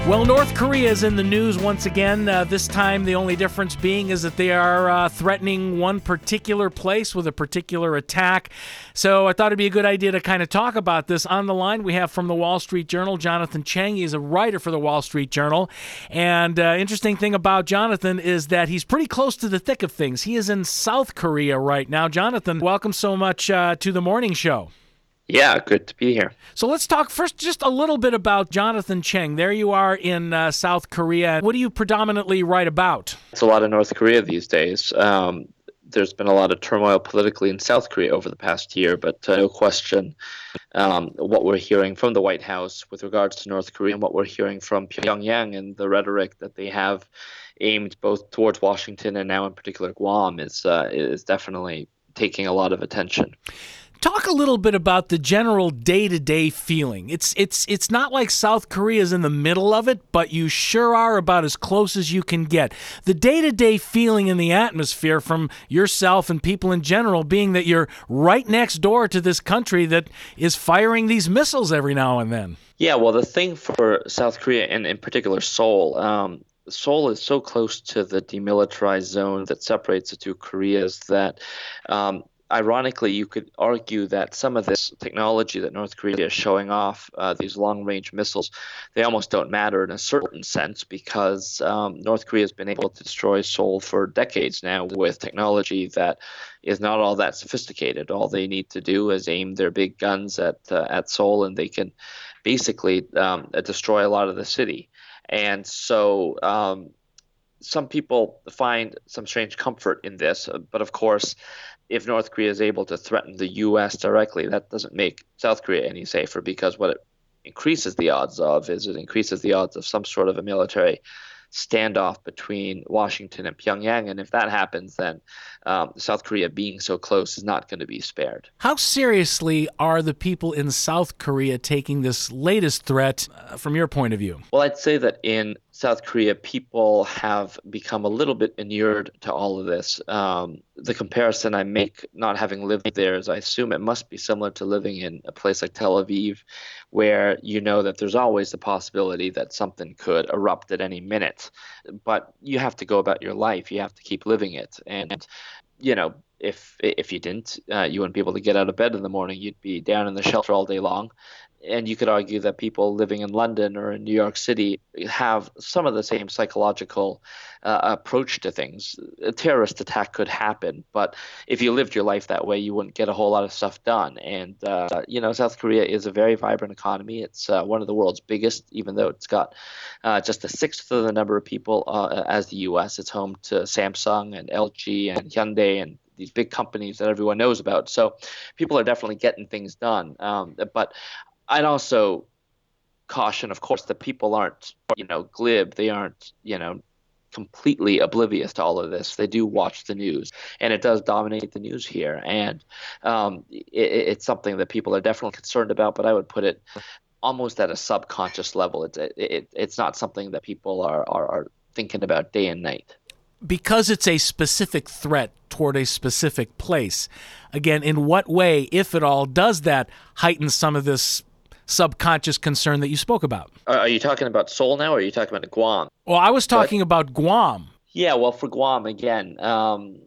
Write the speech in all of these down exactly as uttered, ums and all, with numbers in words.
Well, North Korea is in the news once again. Uh, this time, the only difference being is that they are uh, threatening one particular place with a particular attack. So I thought it'd be a good idea to kind of talk about this. On the line, we have from the Wall Street Journal, Jonathan Chang. He's a writer for the Wall Street Journal. And uh, interesting thing about Jonathan is that he's pretty close to the thick of things. He is in South Korea right now. Jonathan, welcome so much uh, to the morning show. Yeah, good to be here. So let's talk first just a little bit about Jonathan Chang. There you are in uh, South Korea. What do you predominantly write about? It's a lot of North Korea these days. Um, there's been a lot of turmoil politically in South Korea over the past year, but uh, no question um, what we're hearing from the White House with regards to North Korea and what we're hearing from Pyongyang and the rhetoric that they have aimed both towards Washington and now in particular Guam is uh, is definitely taking a lot of attention. Talk a little bit about the general day-to-day feeling. It's it's it's not like South Korea is in the middle of it, but you sure are about as close as you can get. The day-to-day feeling in the atmosphere from yourself and people in general being that you're right next door to this country that is firing these missiles every now and then. Yeah, well, the thing for South Korea, and in particular Seoul, um, Seoul is so close to the demilitarized zone that separates the two Koreas that um, ironically, you could argue that some of this technology that North Korea is showing off, uh, these long-range missiles, they almost don't matter in a certain sense because um, North Korea has been able to destroy Seoul for decades now with technology that is not all that sophisticated. All they need to do is aim their big guns at uh, at Seoul, and they can basically um, destroy a lot of the city. And so um, some people find some strange comfort in this, but of course, if North Korea is able to threaten the U S directly, that doesn't make South Korea any safer because what it increases the odds of is it increases the odds of some sort of a military standoff between Washington and Pyongyang. And if that happens, then um, South Korea being so close is not going to be spared. How seriously are the people in South Korea taking this latest threat uh, from your point of view? Well, I'd say that in South Korea, people have become a little bit inured to all of this. Um, the comparison I make, not having lived there, is I assume it must be similar to living in a place like Tel Aviv, where you know that there's always the possibility that something could erupt at any minute. But you have to go about your life. You have to keep living it. And, you know, if if you didn't, uh, you wouldn't be able to get out of bed in the morning. You'd be down in the shelter all day long. And you could argue that people living in London or in New York City have some of the same psychological uh, approach to things. A terrorist attack could happen, but if you lived your life that way, you wouldn't get a whole lot of stuff done. And, uh, you know, South Korea is a very vibrant economy. It's uh, one of the world's biggest, even though it's got uh, just a sixth of the number of people uh, as the U S. It's home to Samsung and L G and Hyundai and these big companies that everyone knows about. So people are definitely getting things done. Um, but I'd also caution, of course, that people aren't, you know, glib. They aren't, you know, completely oblivious to all of this. They do watch the news, and it does dominate the news here. And um, it, it's something that people are definitely concerned about, but I would put it almost at a subconscious level. It's it, it, it's not something that people are, are, are thinking about day and night. Because it's a specific threat toward a specific place, again, in what way, if at all, does that heighten some of this subconscious concern that you spoke about? Are you talking about Seoul now, or are you talking about Guam? Well, I was talking but, about Guam. Yeah, well, for Guam, again, um,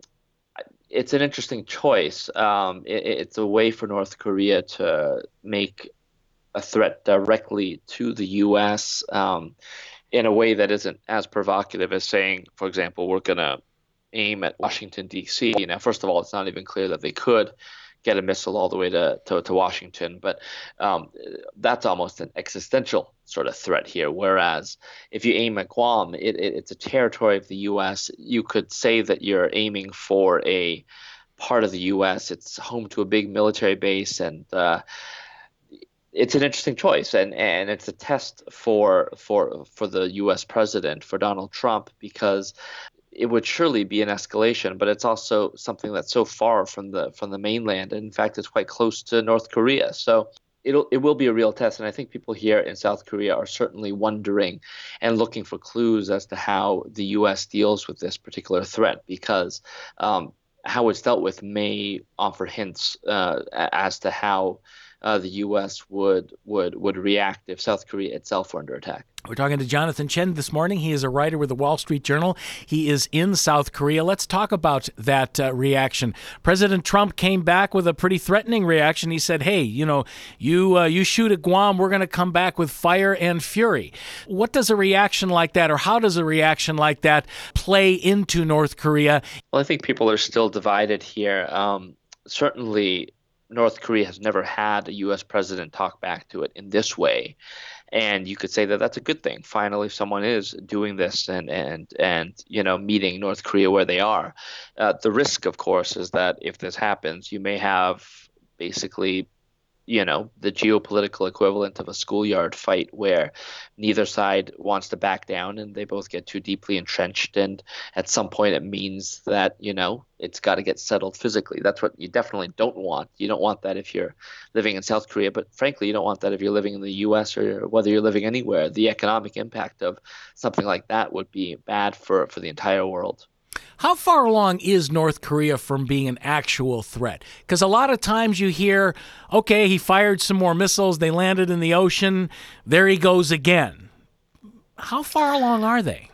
it's an interesting choice. Um, it, it's a way for North Korea to make a threat directly to the U S um, in a way that isn't as provocative as saying, for example, we're going to aim at Washington, D C. Now, first of all, it's not even clear that they could get a missile all the way to, to, to Washington. But um, that's almost an existential sort of threat here. Whereas if you aim at Guam, it, it, it's a territory of the U S. You could say that you're aiming for a part of the U S. It's home to a big military base, and uh, it's an interesting choice. And, and it's a test for for for the U S president, for Donald Trump, because it would surely be an escalation, but it's also something that's so far from the from the mainland. And in fact, it's quite close to North Korea. So it'll it will be a real test. And I think people here in South Korea are certainly wondering and looking for clues as to how the U S deals with this particular threat, because um, how it's dealt with may offer hints uh, as to how uh, the U S would would would react if South Korea itself were under attack. We're talking to Jonathan Chen this morning. He is a writer with the Wall Street Journal. He is in South Korea. Let's talk about that uh, reaction. President Trump came back with a pretty threatening reaction. He said, hey, you know, you uh, you shoot at Guam, we're going to come back with fire and fury. What does a reaction like that, or how does a reaction like that play into North Korea? Well, I think people are still divided here. Um, certainly, North Korea has never had a U S president talk back to it in this way. And you could say that that's a good thing. Finally, someone is doing this and and and you know meeting North Korea where they are. Uh, the risk, of course, is that if this happens, you may have basically, you know, the geopolitical equivalent of a schoolyard fight where neither side wants to back down and they both get too deeply entrenched. And at some point, it means that, you know, it's got to get settled physically. That's what you definitely don't want. You don't want that if you're living in South Korea, but frankly, you don't want that if you're living in the U S or whether you're living anywhere. The economic impact of something like that would be bad for, for the entire world. How far along is North Korea from being an actual threat? Because a lot of times you hear, okay, he fired some more missiles, they landed in the ocean, there he goes again. How far along are they?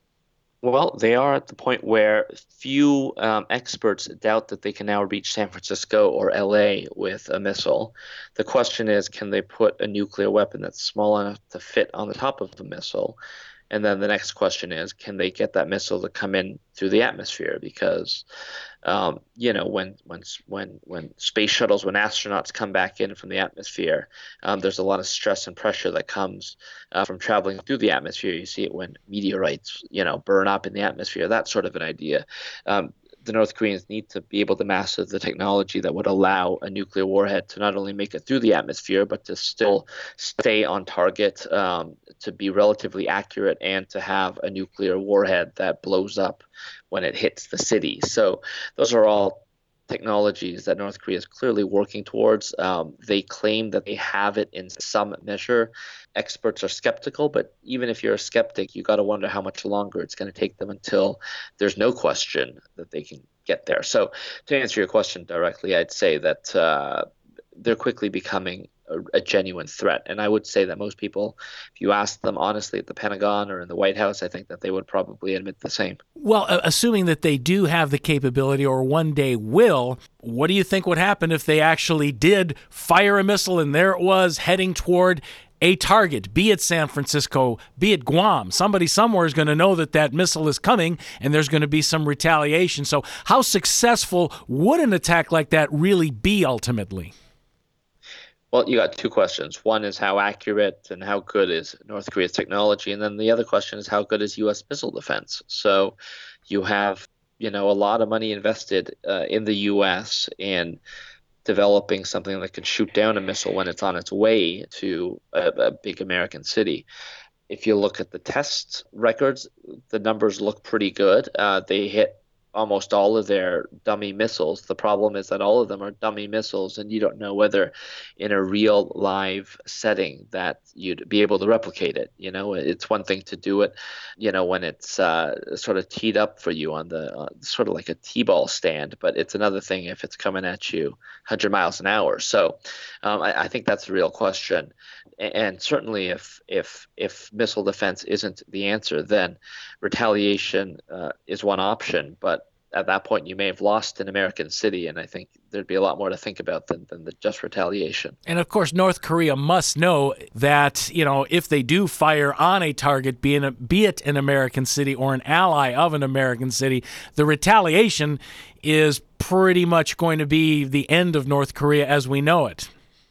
Well, they are at the point where few um, experts doubt that they can now reach San Francisco or L A with a missile. The question is, can they put a nuclear weapon that's small enough to fit on the top of the missile? And then the next question is, can they get that missile to come in through the atmosphere? Because, um, you know, when when when when space shuttles, when astronauts come back in from the atmosphere, um, there's a lot of stress and pressure that comes uh, from traveling through the atmosphere. You see it when meteorites, you know, burn up in the atmosphere. That sort of an idea. Um, the North Koreans need to be able to master the technology that would allow a nuclear warhead to not only make it through the atmosphere, but to still stay on target, um, to be relatively accurate, and to have a nuclear warhead that blows up when it hits the city. So those are all technologies that North Korea is clearly working towards. Um, they claim that they have it in some measure. Experts are skeptical, but even if you're a skeptic, you got to wonder how much longer it's going to take them until there's no question that they can get there. So to answer your question directly, I'd say that uh, they're quickly becoming a, a genuine threat. And I would say that most people, if you ask them honestly at the Pentagon or in the White House, I think that they would probably admit the same. Well, uh, assuming that they do have the capability or one day will, what do you think would happen if they actually did fire a missile and there it was heading toward a target, be it San Francisco, be it Guam? Somebody somewhere is going to know that that missile is coming and there's going to be some retaliation. So how successful would an attack like that really be ultimately? Well, you got two questions. One is how accurate and how good is North Korea's technology? And then the other question is how good is U S missile defense? So you have, you know, a lot of money invested uh, in the U S in developing something that can shoot down a missile when it's on its way to a, a big American city. If you look at the test records, the numbers look pretty good. Uh, they hit almost all of their dummy missiles. The problem is that all of them are dummy missiles, and you don't know whether in a real live setting that you'd be able to replicate it. You know, it's one thing to do it, you know, when it's uh, sort of teed up for you on the uh, sort of like a T-ball stand, but it's another thing if it's coming at you one hundred miles an hour. So um, I, I think that's the real question. And certainly if if if missile defense isn't the answer, then retaliation uh, is one option. But at that point, you may have lost an American city, and I think there'd be a lot more to think about than, than the just retaliation. And of course, North Korea must know that, you know, if they do fire on a target, be, in a, be it an American city or an ally of an American city, the retaliation is pretty much going to be the end of North Korea as we know it.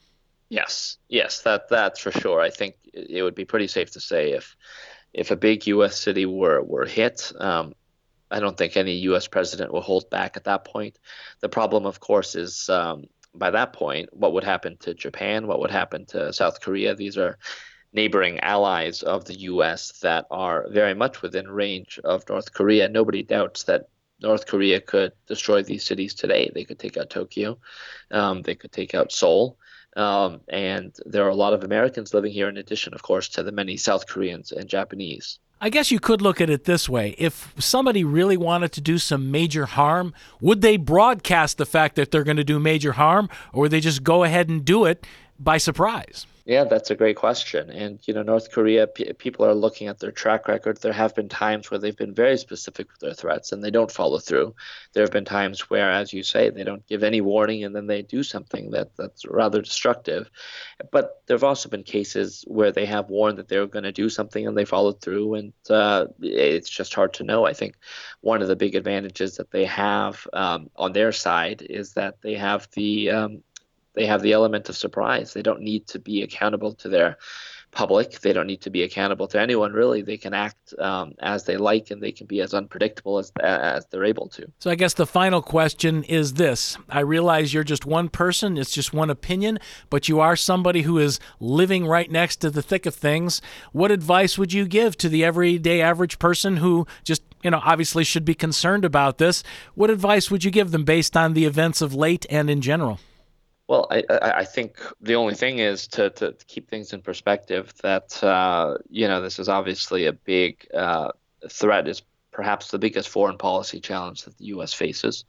Yes, yes, that that's for sure. I think it would be pretty safe to say if if a big U S city were were hit, um, I don't think any U S president will hold back at that point. The problem, of course, is um, by that point, what would happen to Japan? What would happen to South Korea? These are neighboring allies of the U S that are very much within range of North Korea. Nobody doubts that North Korea could destroy these cities today. They could take out Tokyo. Um, they could take out Seoul. Um, and there are a lot of Americans living here in addition, of course, to the many South Koreans and Japanese. I guess you could look at it this way. If somebody really wanted to do some major harm, would they broadcast the fact that they're going to do major harm, or would they just go ahead and do it by surprise? Yeah, that's a great question. And, you know, North Korea, p- people are looking at their track record. There have been times where they've been very specific with their threats and they don't follow through. There have been times where, as you say, they don't give any warning and then they do something that, that's rather destructive. But there have also been cases where they have warned that they're going to do something and they followed through. And uh, it's just hard to know. I think one of the big advantages that they have um, on their side is that they have the um, They have the element of surprise. They don't need to be accountable to their public. They don't need to be accountable to anyone, really. They can act um, as they like, and they can be as unpredictable as as they're able to. So I guess the final question is this. I realize you're just one person. It's just one opinion, but you are somebody who is living right next to the thick of things. What advice would you give to the everyday average person who just, you know, obviously should be concerned about this? What advice would you give them based on the events of late and in general? Well, I, I think the only thing is to, to, to keep things in perspective that, uh, you know, this is obviously a big uh, threat, is perhaps the biggest foreign policy challenge that the U S faces.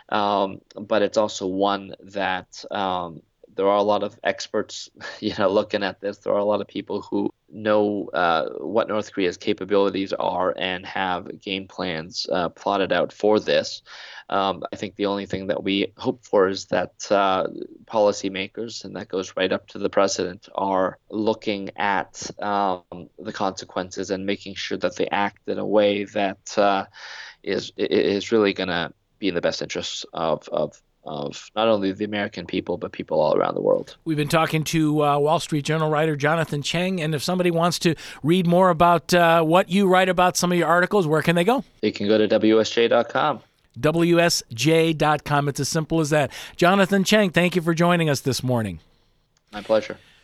Um, but it's also one that um, there are a lot of experts, you know, looking at this. There are a lot of people who know uh, what North Korea's capabilities are and have game plans uh, plotted out for this. Um, I think the only thing that we hope for is that uh, policymakers, and that goes right up to the president, are looking at um, the consequences and making sure that they act in a way that uh, is is really going to be in the best interests of, of of not only the American people, but people all around the world. We've been talking to uh, Wall Street Journal writer Jonathan Chang, and if somebody wants to read more about uh, what you write about, some of your articles, where can they go? They can go to W S J dot com. W S J dot com. It's as simple as that. Jonathan Chang, thank you for joining us this morning. My pleasure.